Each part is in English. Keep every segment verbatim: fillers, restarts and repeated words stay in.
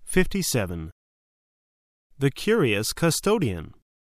fifty-seven. The Curious Custodian.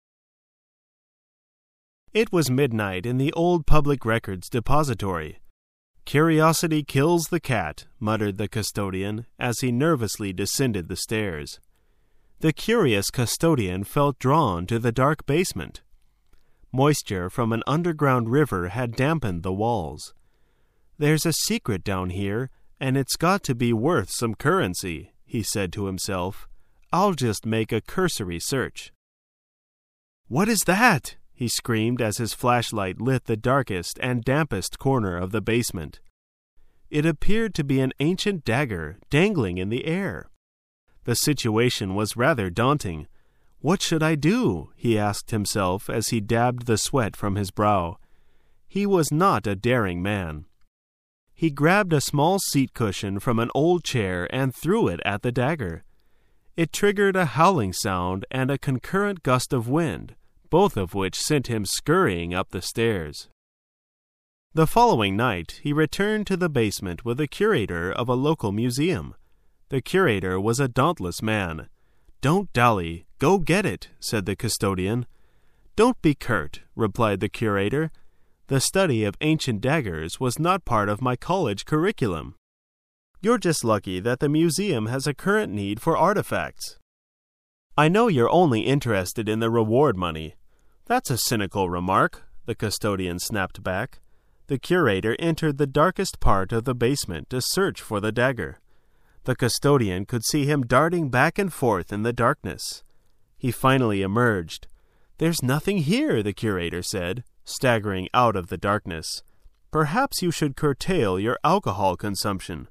It was midnight in the old public records depository. "Curiosity kills the cat," muttered the custodian as he nervously descended the stairs. The curious custodian felt drawn to the dark basement. Moisture from an underground river had dampened the walls. "There's a secret down here, and it's got to be worth some currency," he said to himself. "I'll just make a cursory search." "What is that?" he screamed as his flashlight lit the darkest and dampest corner of the basement. It appeared to be an ancient dagger dangling in the air. The situation was rather daunting. "What should I do?" he asked himself as he dabbed the sweat from his brow. He was not a daring man. He grabbed a small seat cushion from an old chair and threw it at the dagger. It triggered a howling sound and a concurrent gust of wind, both of which sent him scurrying up the stairs. The following night, he returned to the basement with the curator of a local museum. The curator was a dauntless man. "Don't dally, go get it," said the custodian. "Don't be curt," replied the curator. "The study of ancient daggers was not part of my college curriculum. You're just lucky that the museum has a current need for artifacts. I know you're only interested in the reward money." "That's a cynical remark," the custodian snapped back. The curator entered the darkest part of the basement to search for the dagger. The custodian could see him darting back and forth in the darkness. He finally emerged. "There's nothing here," the curator said, staggering out of the darkness. "Perhaps you should curtail your alcohol consumption."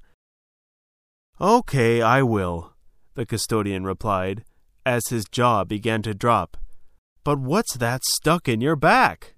"Okay, I will," the custodian replied, as his jaw began to drop. "But what's that stuck in your back?"